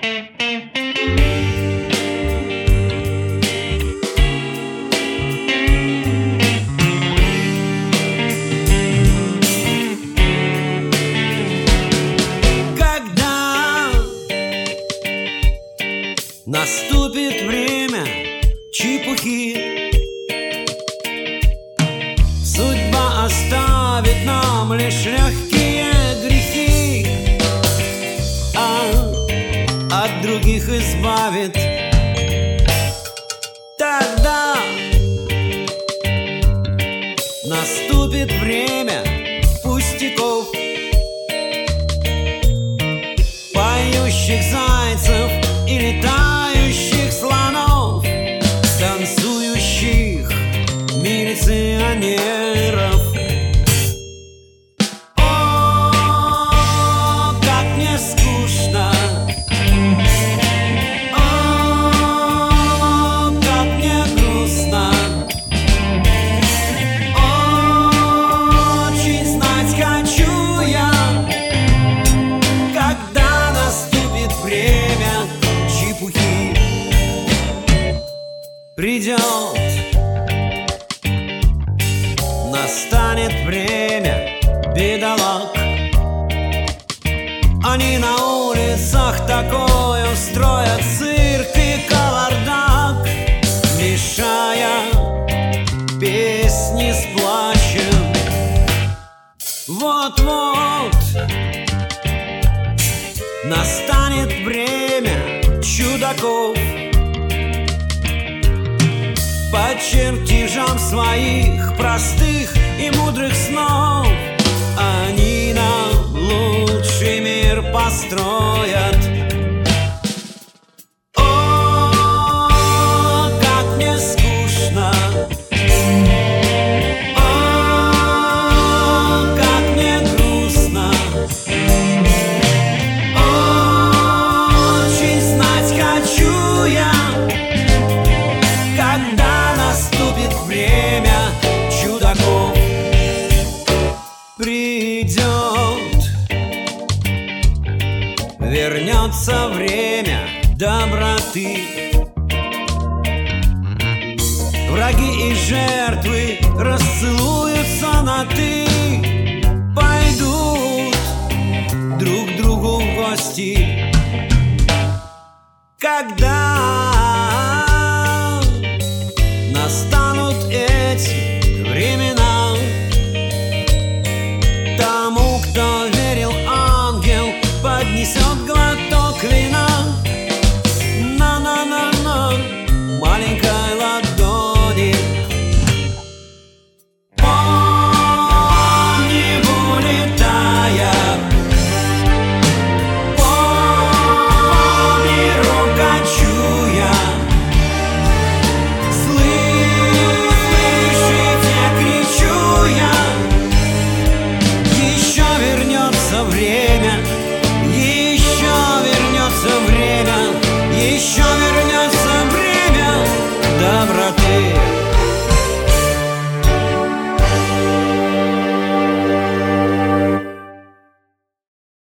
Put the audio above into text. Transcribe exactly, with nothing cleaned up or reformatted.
Наступит время чепухи. Судьба оставит нам лишь легкие грехи, а от других избавит. Тогда наступит время пустяков, поющих зайцев и летающих слонов, танцующих милиционеров. О, как мне скучно! О, как мне грустно! Очень знать хочу я, когда наступит время чепухи. Придет, настанет время бедолаг. Они на улицах такое устроят цирк и кавардак, мешая песни с плачем. Вот-вот настанет время чудаков, по чертежам своих простых и мудрых снов они нам лучший мир построят. О, как мне скучно! О, как мне грустно! Очень знать хочу я, когда наступит время чудаков. Придет, вернется время доброты. Враги и жертвы расцелуются на «ты», пойдут друг к другу в гости. Когда настанут эти времена, тому, кто верил, ангел поднесет глоток вина. На-на-на-на маленькой ладони. По небу летая, по миру кочуя, слышите, кричу я, еще вернется время, еще вернется время, еще